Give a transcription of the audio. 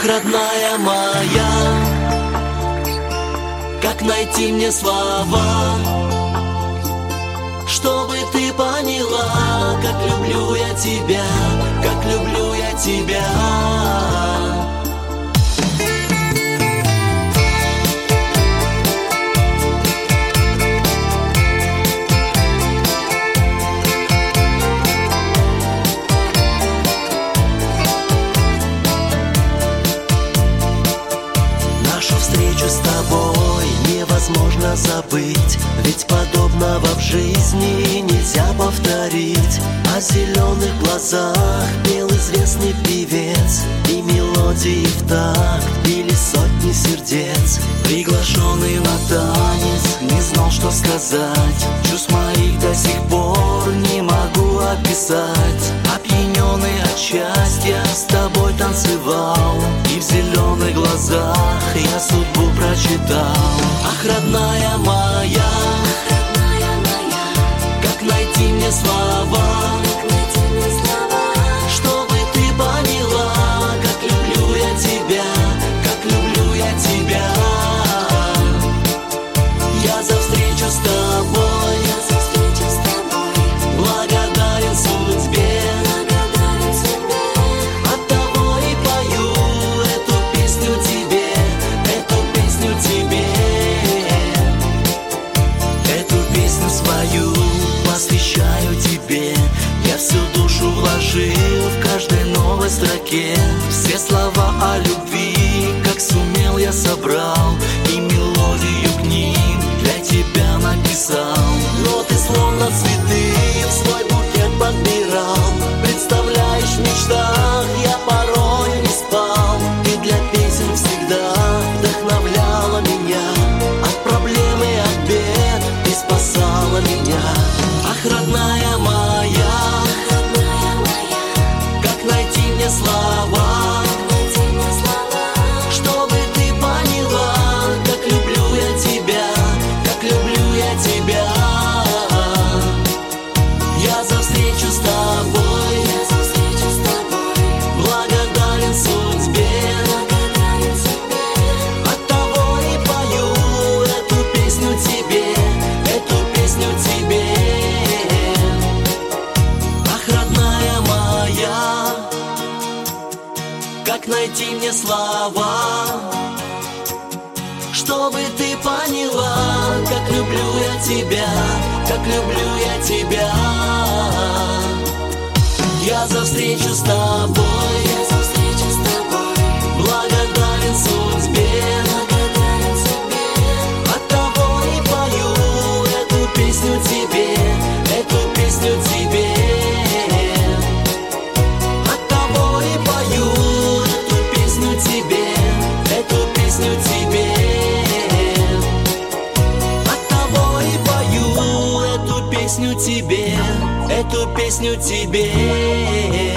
родная моя, как найти мне слова, чтобы ты поняла, как люблю я тебя, как люблю я тебя. Нашу встречу с тобой невозможно забыть, ведь подобного в жизни нельзя повторить. О зеленых глазах пел известный певец, и мелодии в такт били сотни сердец. Приглашенный на танец, не знал, что сказать, чувств моих до сих пор не могу описать. Опьяненный от счастья с тобой танцевал, и в зеленых глазах я судьбу прочитал. Ах, родная моя, как найти мне слова, чтобы ты поняла, как люблю я тебя, как люблю я тебя. Я за встречу с тобой, благодарен судьбе, оттого и пою эту песню тебе, эту песню тебе. Эту песню свою посвящаю тебе, я всю душу вложил в каждой новой строке. Все слова о любви, как сумел, я собрал, и мелодию к ним для тебя написал. Но ты словно цветы в свой букет подбирал, представляешь, в мечтах я порой не спал. Ты для песен всегда вдохновляла меня, от проблем и от бед ты спасала меня. Ах, родная моя, как найти мне слова, чтобы ты поняла, как люблю я тебя, как люблю я тебя. Я за встречу с тобой, благодарен судьбе, оттого и пою эту песню тебе, эту песню тебе. Ах, родная моя, как найти мне слова, чтобы ты поняла, как люблю я тебя, как люблю я тебя. Я за встречу с тобой, благодарен судьбе, оттого и пою эту песню тебе, эту песню тебе. Оттого и пою эту песню тебе, эту песню тебе. Оттого и пою эту песню тебе, эту песню тебе.